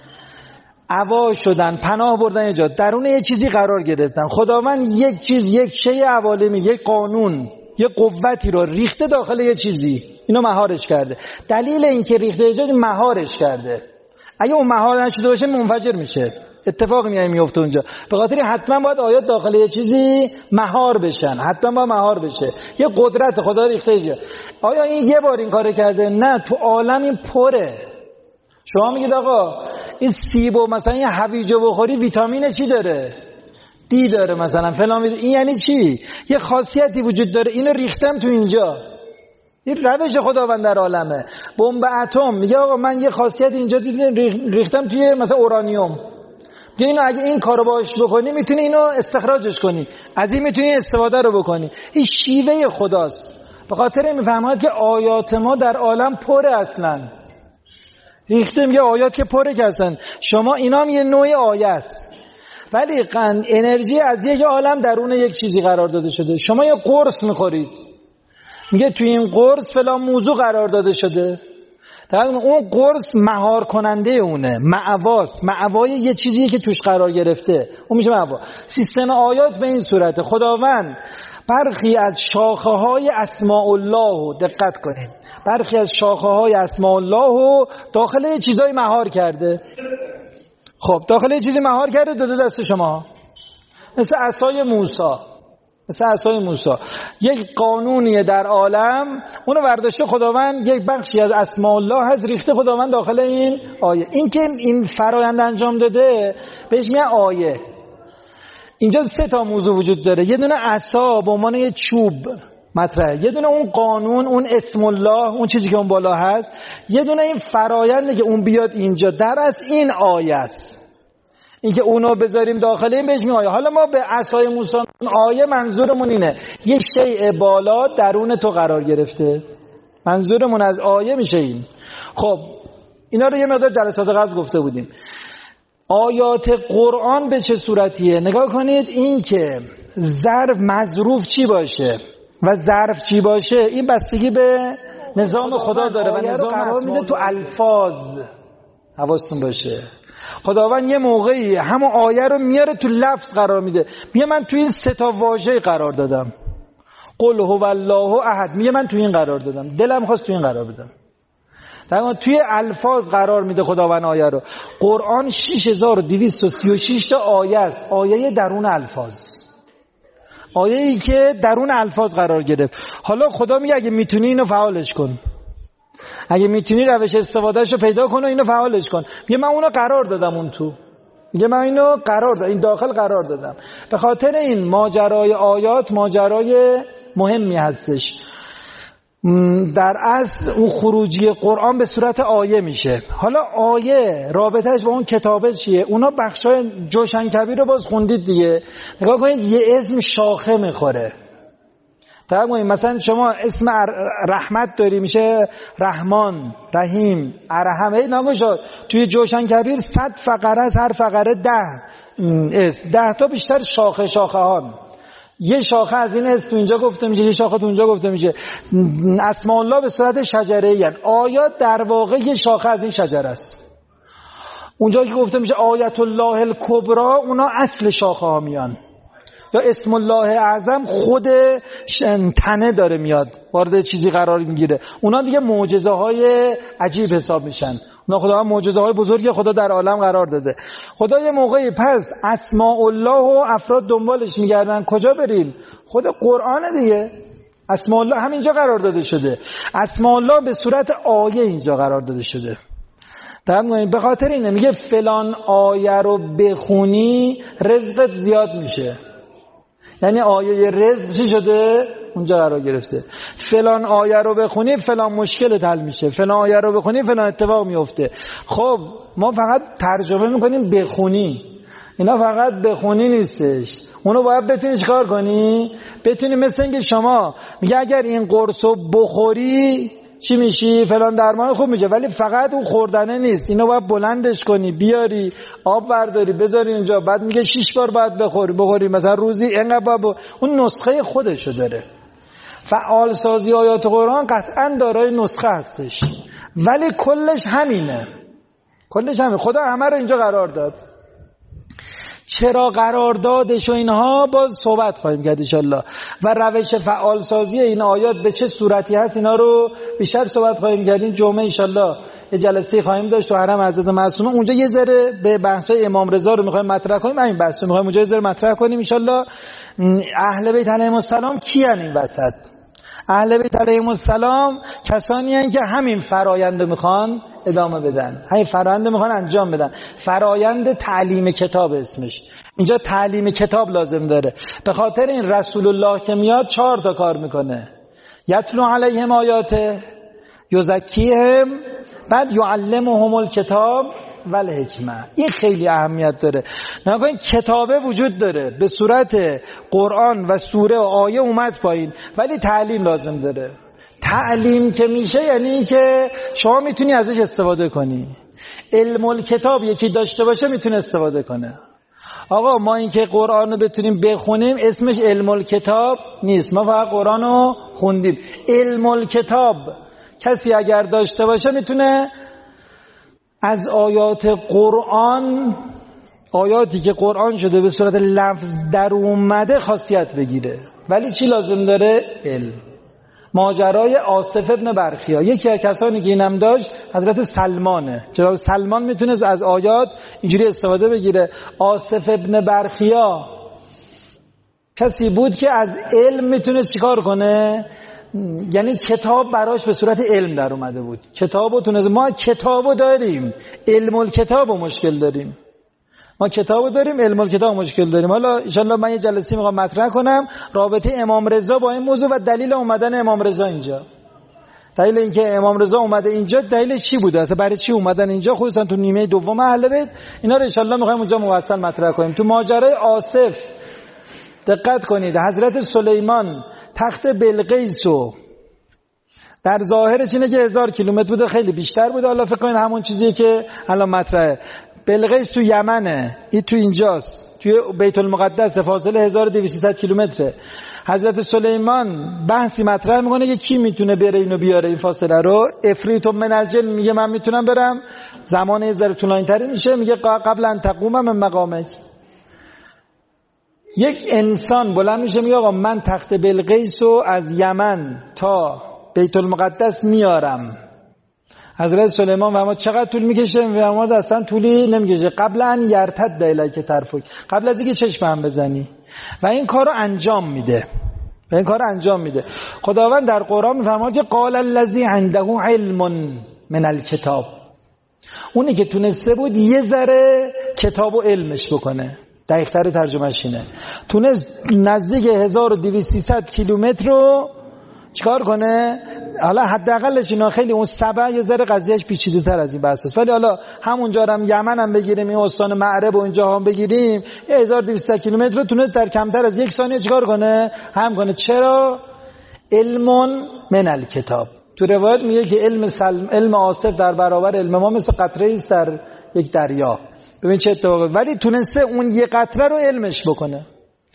عوا شدن، پناه بردن یه جا، درون یه چیزی قرار گرفتن. خداوند یک چیز، یک شیء عوالمی، یک قانون، یک قوتی رو ریخته داخل یه چیزی، اینو مهارش کرده. دلیل این که ریخته یه جایی مهارش کرده. اگه اون مهار نشده باشه منفجر میشه، اتفاق میای میفته اونجا. به خاطر حتما باید آیات داخل یه چیزی مهار بشن، حتما باید مهار بشه. یه قدرت خدا ریخته یه جا. آیا این یه بار این کارو کرده؟ نه، تو عالم این پره. شما میگید آقا این سیب و مثلا یه هویج بخوری ویتامین چی داره؟ دی داره مثلا فلان. این یعنی چی؟ یه خاصیتی وجود داره، اینو ریختم تو اینجا. این روش خداوند در عالمه. بمب اتم میگه آقا من یه خاصیت اینجا دیدم ریختم توی مثلا اورانیوم. میگه اینو اگه این کارو باهاش بکنی میتونی اینو استخراجش کنی، از این میتونی استفاده رو بکنی. این شیوه خداست. به خاطر میفهمید که آیات ما در عالم پره اصلا. ریخته میگه آیات که پره هستن. شما اینا هم یه نوع آیه است، ولی قند انرژی از یک عالم درون یک چیزی قرار داده شده. شما یه قرص میخورید، میگه توی این قرص فلان موضوع قرار داده شده. در اون قرص مهار کننده اونه، معواست، معوای یه چیزیه که توش قرار گرفته، اون میشه معوا. سیستم آیات به این صورت. خداوند برخی از شاخه های اسماء الله، دقت کنید، برخی از شاخه های اسماء الله داخل یه چیزای مهار کرده. خب داخل یه چیزی مهار کرده، داده دست شما. مثل عصای موسی، مثل عصای موسی یک قانونیه در عالم، اونو برداشته خداوند، یک بخشی از اسماء الله هست ریخته خداوند داخل این آیه. این که این فرایند انجام داده بهش میگن آیه. اینجا سه تا موضوع وجود داره. یه دونه عصا به عنوان یه چوب مطرحه، یه دونه اون قانون، اون اسم الله، اون چیزی که اون بالا هست، یه دونه این فرایند که اون بیاد اینجا. در از این آیه است. این که اونو بذاریم داخل این بهش میگه آیه. حالا ما به عصای موسی آیه منظورمون اینه یه شیء بالا درون تو قرار گرفته. منظورمون از آیه میشه این. خب اینا رو یه مقدار جلسات قبل گفته بودیم. آیات قرآن به چه صورتیه؟ نگاه کنید، این که ظرف مظروف چی باشه و ظرف چی باشه این بستگی به نظام خدا داره و نظام قرار میده تو الفاظ. حواستون باشه، خداوند یه موقعی همون آیه رو میاره تو لفظ قرار میده. میگه من تو این سه تا واژه قرار دادم، قل هو الله احد، میگه من تو این قرار دادم، دلم خواست تو این قرار بدم. در توی الفاظ قرار میده خداوند آیه رو. قرآن شش هزار و دویست و سی و شش تا آیه است، آیه درون الفاظ، آیه‌ای که درون الفاظ قرار گرفت. حالا خدا میگه اگه میتونی اینو فعالش کن. اگه میتونی روش استفادهشو پیدا کن و اینو فعالش کن. میگه من اونو قرار دادم اون تو، میگه من اینو قرار دادم، این داخل قرار دادم. به خاطر این ماجرای آیات ماجرای مهمی هستش. در اصل اون خروجی قرآن به صورت آیه میشه. حالا آیه رابطهش با اون کتابه چیه؟ اونا بخشای جوشنکبیر رو باز خوندید دیگه. نگاه کنید یه اسم شاخه میخوره. طبعا مثلا شما اسم رحمت داری میشه رحمان، رحیم، ارحم. هی نگاه شد توی جوشنکبیر صد فقره است، هر فقره ده اسم، ده تا بیشتر شاخه شاخه هان. یه شاخه از این اسم تو اینجا گفته میشه، یه شاخه تو اونجا گفته میشه. اسماء الله به صورت شجره‌ای هستند. آیات در واقع یه شاخه از این شجره است. اونجا که گفته میشه آیت الله الکبری، اونا اصل شاخه ها میان. یا اسم الله اعظم خود تنه داره میاد وارد چیزی قرار میگیره، اونا دیگه معجزه های عجیب حساب میشن. اونا خدا معجزه های بزرگی خدا در عالم قرار داده. خدا یه موقعی پس اسماء الله و افراد دنبالش میگردن، کجا بریم؟ خود قرآن دیگه. اسماء الله همینجا قرار داده شده. اسماء الله به صورت آیه اینجا قرار داده شده. در به خاطر اینه میگه فلان آیه رو بخونی رزقت زیاد میشه. یعنی آیه رزق چی شده؟ اونجا قرار گرفته. فلان آیه رو بخونی فلان مشکل حل میشه، فلان آیه رو بخونی فلان اتفاق میفته. خب ما فقط ترجمه میکنیم بخونی، اینا فقط بخونی نیستش، اونو باید بتونی چیکار کنی؟ بتونی مثل اینکه شما میگه اگر این قرصو بخوری چی میشی؟ فلان درمان خوب میشه، ولی فقط اون خوردنه نیست، اینو باید بلندش کنی، بیاری آب برداری بذاری اینجا، بعد میگه شش بار باید بخوری بخوری مثلا روزی اینقدر. با اون نسخه خودشو داره. فعال سازی آیات قرآن قطعا دارای نسخه هستش، ولی کلش همینه. کلش همینه. خدا همه رو اینجا قرار داد. چرا قرار دادش و اینها باز صحبت خواهیم کرد ان شاءالله. و روش فعال سازی این آیات به چه صورتی هست اینا رو بیشتر صحبت خواهیم کرد. این جمعه ان شاءالله یه جلسه خواهیم داشت تو حرم حضرت معصومه، اونجا یه ذره به بحثای امام رضا رو می‌خوایم مطرح کنیم. همین بحث رو می‌خوایم اونجا یه ذره مطرح کنیم ان شاءالله. اهل بیت علیهم السلام کیان این وسط؟ اهل بیت علیهم السلام کسانی هستند که همین فرآیند میخوان ادامه بدن، همین فرآیند میخوان انجام بدن. فرآیند تعلیم کتاب اسمش. اینجا تعلیم کتاب لازم داره. به خاطر این رسول الله که میاد چهار تا کار میکنه: یتلو علیهم آیاته، یزکیهم، بعد یعلمهم الکتاب و الحکمه. این خیلی اهمیت داره. نگاه این کتابه وجود داره به صورت قرآن و سوره و آیه اومد پایین، ولی تعلیم لازم داره. تعلیم که میشه یعنی این که شما میتونی ازش استفاده کنی. علم الکتاب یکی داشته باشه میتونه استفاده کنه. آقا ما این که قرآن رو بتونیم بخونیم اسمش علم الکتاب نیست، ما فقط قرآن رو خوندیم. علم الکتاب کسی اگر داشته باشه میتونه از آیات قرآن، آیاتی که قرآن شده به صورت لفظ در اومده خاصیت بگیره. ولی چی لازم داره؟ علم. ماجرای آصف ابن برخیا، یکی از کسانی که اینم داشت حضرت سلمانه. جناب سلمان میتونست از آیات اینجوری استفاده بگیره. آصف ابن برخیا کسی بود که از علم میتونست چیکار کنه؟ یعنی کتاب براش به صورت علم در اومده بود. کتابو تونست. ما کتابو داریم، علم الکتابو مشکل داریم. ما کتابو داریم، علم الکتاب مشکل داریم. حالا ان شاء الله من یه جلسه میخوام مطرح کنم رابطه امام رضا با این موضوع و دلیل اومدن امام رضا اینجا. دلیل اینکه امام رضا اومده اینجا دلیل چی بوده؟ اصلا برای چی اومدن اینجا؟ خصوصا تو نیمه دوم اهل بیت. اینا رو ان شاء الله میخوایم اونجا مفصل مطرح کنیم. تو ماجرای آصف دقت کنید. حضرت سلیمان تخت بلقیسو در ظاهرش اینه که هزار کیلومتر بوده، خیلی بیشتر بوده. حالا فکر کنید همون چیزیه که الان مطرحه. بلقیس تو یمنه، این تو اینجاست، توی بیت المقدس، فاصله هزار و دویست کیلومتره. حضرت سلیمان بحثی مطرح میکنه که کی میتونه بره اینو بیاره این فاصله رو. افریت من الجن میگه من میتونم برم، زمان یه ذره طولانی تری میشه، میگه قبل ان تقوم من مقامک. یک انسان بلند میشه میگه آقا من تخت بلقیس رو از یمن تا بیت المقدس میارم. حضرت سلیمان و اما چقدر طول میکشه؟ و اما اصلا طولی نمیکشه. قبل ان یرتد الیک طرفک، قبل از اینکه چشم هم بزنی. و این کارو انجام میده. و این کار انجام میده. خداوند در قرآن میفرماید که قال الذی عنده علم من الکتاب، اونی که تونسته بود یه ذره کتابو علمش بکنه، دقیق‌تر ترجمهش اینه، تونست نزدیک هزار و دویست سیصد کیلومتر رو چیکار کنه. حالا حداقلش اینا خیلی اون سبع یه ذره قضیهش پیچیده‌تر از این بحث است، ولی حالا همونجا هم یمن هم بگیریم، این استان معرب و اینجا هم بگیریم، یه هزار و دویست کیلومتر رو تونست در کمتر از یک ثانیه چیکار کنه، هم کنه. چرا؟ علم من الکتاب. تو روایت میگه که علم سلم، علم آصف در برابر علم ما مثل قطره است در یک دریا. ببین چه اتفاقی، ولی تونسته اون یه قطره رو علمش بکنه.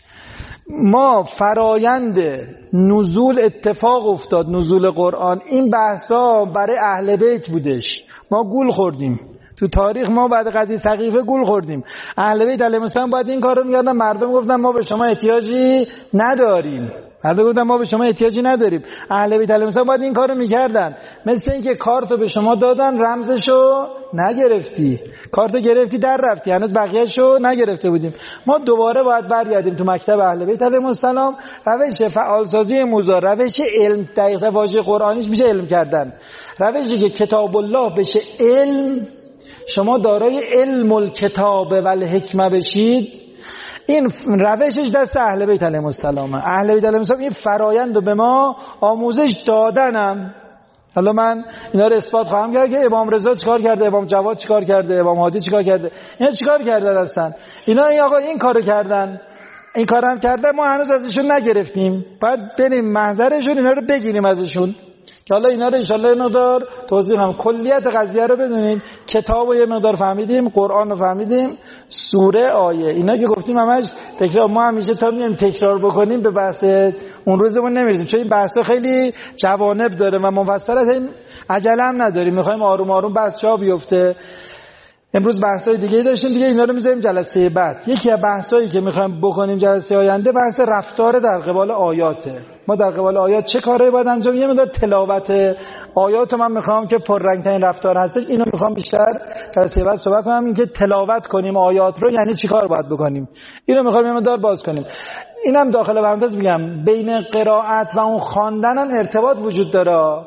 ما فرایند نزول اتفاق افتاد، نزول قرآن، این بحثا برای اهل بیت بودش، ما گول خوردیم تو تاریخ، ما بعد قضیه سقیفه گول خوردیم. اهل بیت علیهم السلام باید این کارو می‌کردن، مردم گفتن ما به شما احتیاجی نداریم، مردم گفتن ما به شما احتیاجی نداریم، اهل بیت علیهم السلام باید این کارو می‌کردن. مثل اینکه کارتو به شما دادن، رمزشو نگرفتی، کارتو گرفتی در رفتی، هنوز بقیه‌شو نگرفته بودیم. ما دوباره باید برگردیم تو مکتب اهل بیت علیهم السلام، روش فعالسازی موضوع، روش علم، دقیقاً واژه قرآنیش میشه علم کردن، روشی که کتاب الله بشه علم، شما دارای علم الکتاب و الحکمه بشید. این روشش دست اهل بیت علیهم السلام. اهل بیت علیهم السلام این فرایند رو به ما آموزش دادنم. حالا من اینا رو اثبات خواهم کرد که امام رضا چیکار کرده، امام جواد چیکار کرده، امام هادی چیکار کرده، اینا چیکار کردن هستن، اینا این آقا این کارو کردن، این کارم کردن، ما هنوز ازشون نگرفتیم، بعد بریم محضرشون اینا رو بگیریم ازشون که حالا اینا رو ان شاء الله یه مقدار توضیح هم کلیت قضیه رو بدونید. کتابو یه مقدار فهمیدیم، قرآن رو فهمیدیم، سوره، آیه، اینا که گفتیم همش تکرار. ما همیشه تا میایم تکرار بکنیم به بحث اون روزمون نمیرسیم، چون این بحثا خیلی جوانب داره و مفصل، این عجله هم نداریم، میخوایم آروم آروم بحث جا بیفته. امروز بحثای دیگه داشتیم دیگه، اینا رو میذاریم جلسه بعد. یکی از بحثایی که میخوایم بکنیم جلسه آینده بحث رفتار در قبال آیاته. ما در قبال آیات چه کارهایی باید انجام بدیم؟ یه مقدار تلاوت آیات من میخوام که پررنگ‌ترین رفتار هستش، اینو میخوام بیشتر جلسه بعد صحبت کنم، این که تلاوت کنیم آیات رو یعنی چیکار باید بکنیم، اینو میخوام یه مقدار باز کنیم. اینم داخل پرانتز میگم بین قرائت و اون خواندن هم ارتباط وجود داره.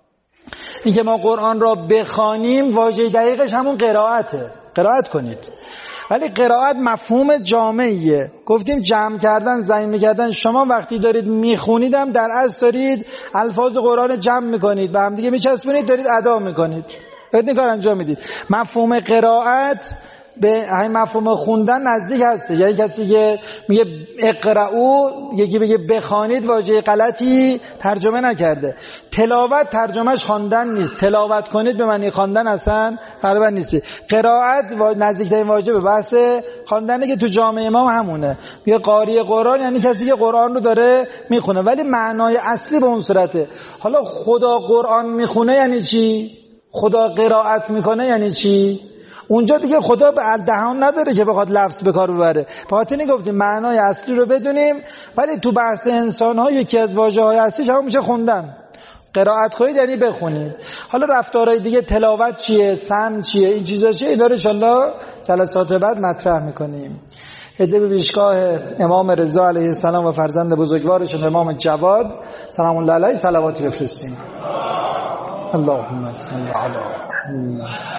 این که ما قرآن را بخوانیم واژه دقیقش همون قرائته، قرائت کنید، ولی قرائت مفهوم جامعیه. گفتیم جمع کردن، ضم کردن. شما وقتی دارید میخونیدم در اصل دارید الفاظ قرآن جمع میکنید، به هم دیگه میچسبونید، دارید ادا میکنید، دارید این کار انجام میدید. مفهوم قرائت به همین مفهوم خوندن نزدیک هسته. یعنی کسی که میگه اقرأو، یکی بگه بخوانید، واژه غلطی ترجمه نکرده. تلاوت ترجمهش خواندن نیست، تلاوت کنید به معنی خواندن اصلا غالبا نیست. قرائت نزدیکترین واژه به بحث خواندنه که تو جامعه ما همونه. میگه قاری قرآن یعنی کسی که قرآن رو داره میخونه، ولی معنای اصلی به اون صورته. حالا خدا قرآن میخونه یعنی چی؟ خدا قرائت میکنه یعنی چی؟ اونجا دیگه خدا به دهان نداره که بخواد لفظ به کار ببره. فاطمی گفتیم معنای اصلی رو بدونیم، ولی تو بحث انسان ها یکی از واژه های اصلیش هم میشه خوندن. قرائت کنید یعنی بخونید. حالا رفتارهای دیگه، تلاوت چیه، سمع چیه، این چیزا چیه، اینا رو ان شاءالله جلسات بعد مطرح میکنیم. هدیه به پیشگاه امام رضا علیه السلام و فرزند بزرگوارشون امام جواد سلام الله علیه صلواتی بفرستیم. اللهم صل علی محمد.